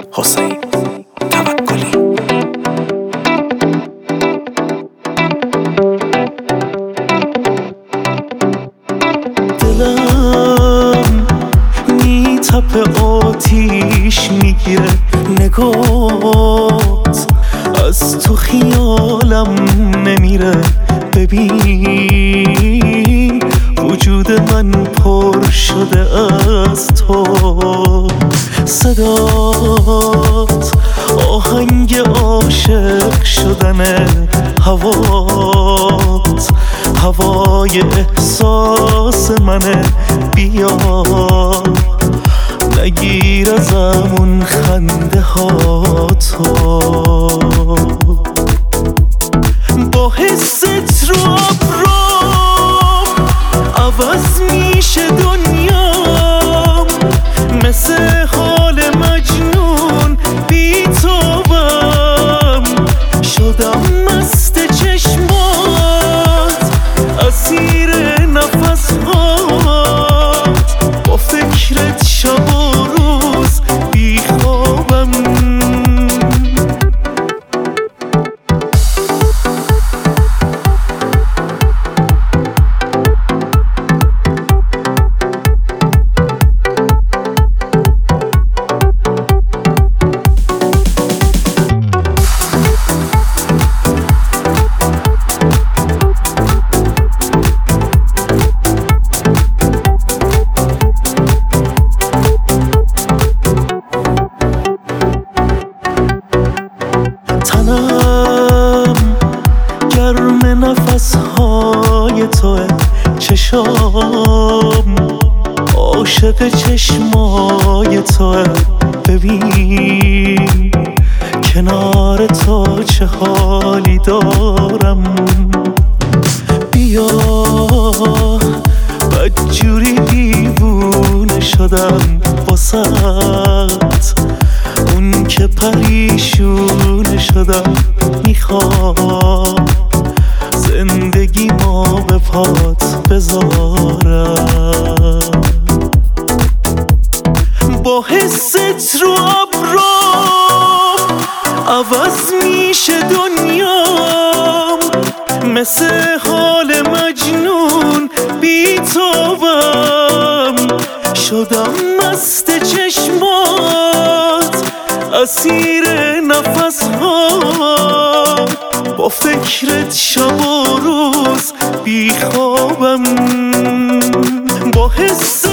حسین توکلی. دلم میتپه آتیش میگیره، نگات از تو خیالم نمیره. ببین وجود من پر شده از تو، صدات آهنگ عاشق شدن، هوات هوای احساس منه. بیا نگیر ازمون خنده ها تو، با حست رو ابرام عوض میشه دنیام، مثل حال مجنون بی توام. شدم مست چشمات، اسیر نفس هات، با فکرت شب و روز بی خوابم. تنم گرم نفس های توه، چشام عاشق چشمای توه. ببین کنار تو چه حالی دارم. بیا بدجوری دیوونه شدم واسط، اون که پریشونه شدم. میخوام زندگی ما به پات بذارم، با حست رو ابرام عوض میشه دنیام، مثل حال مجنون بی توام. شدم مست چشمات، اسیر نفس ها، با فکرت شب و روز بی خوابم. با حس